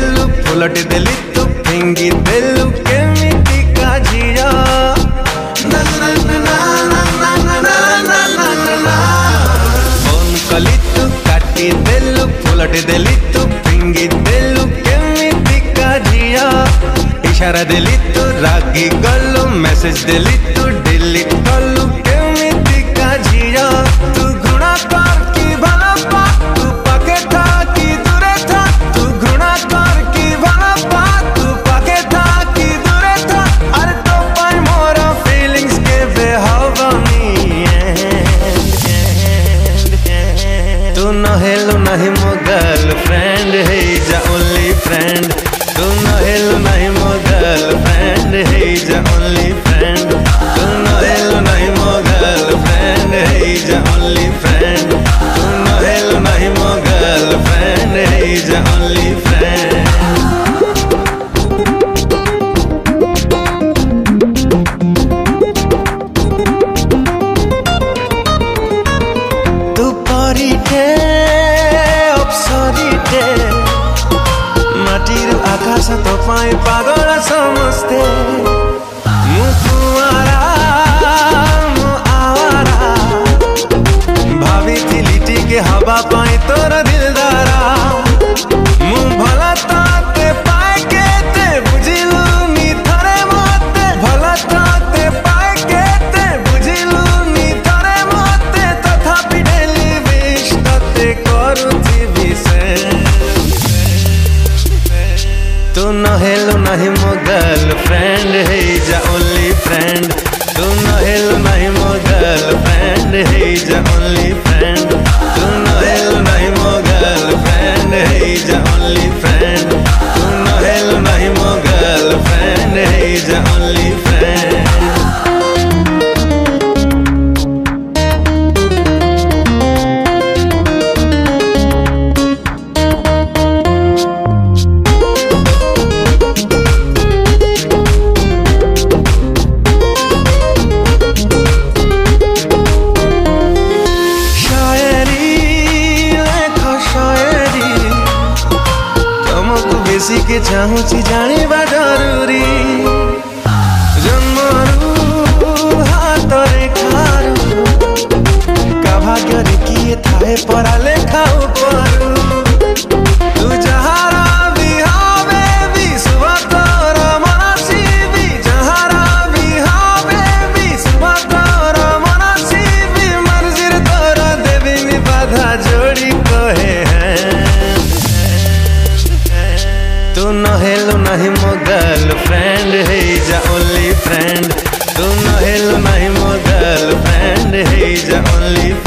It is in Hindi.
ଦେଲୁ ଫୁଲଟେ ଦେଲି ତୁ ଫିଙ୍ଗି ଦେଲୁ କେମିତିକା ଝିଅ ଫୋନ କଲି ତୁ କାଟି ଦେଲୁ ଫୁଲଟେ ଦେଲି ତୁ ଫିଙ୍ଗି ଦେଲୁ କେମିତିକା ଝିଅ इशारा देली तू रागी गलु मैसेज देली तू डिलीट कलु केमितिका झिया तू घृणा कर की भला पा तू पाके था की दूरे था तू घृणा कर की भला पा तू पाके था की दूरे था अरे तो पाई मोर फीलिंग्स के बेहवानी तू न हेलो नहीं मो गर्लफ्रेंड है जा ओनली फ्रेंड तू न हेलो नहीं मो गर्लफ्रेंड है जा ओनली फ्रेंड तू न हेलो नहीं मो गर्लफ्रेंड है जा ओनली फ्रेंड तू न हेलो नहीं मो गर्लफ्रेंड है जा ओनली फ्रेंड तू परी के अप्सरी माटीरू आकाश तो पाए पागल समस्ते मु कुआरा मु आवारा भाभी थिली टिके हवा पाए तोर दिलदारा मु भला ताते पाए के ते बुझिलु नी थरे मते भला ताते पाए के ते बुझिलु नी थरे मते तथापि डेली विश तते करूथिबि से तू न हेलो नहीं मो गर्लफ्रेंड है जा ओनली फ्रेंड तू न हेलो नहीं मो गर्लफ्रेंड है जा ओनली फ्रेंड तू न हेलो नहीं मो गर्लफ्रेंड है जा ओनली फ्रेंड तू न हेलो नहीं मो गर्लफ्रेंड है जा ओनली फ्रेंड किसी के चाहूची जानिबा जरूरी जन्मरू हाथ रेखारू का भाग्य किए थाए परा लेखा उपरू तू जहारा भी हावे भी सुबह तोरा मनासी भी जहारा भी हावे भी सुबह तोरा मनासी भी मर्जी तोरा देवी में बाधा जोड़ी कहे तू न हेलो नहीं मो गर्लफ्रेंड है जा ओनली फ्रेंड तू न हेलो नहीं मो गर्लफ्रेंड है जा ओनली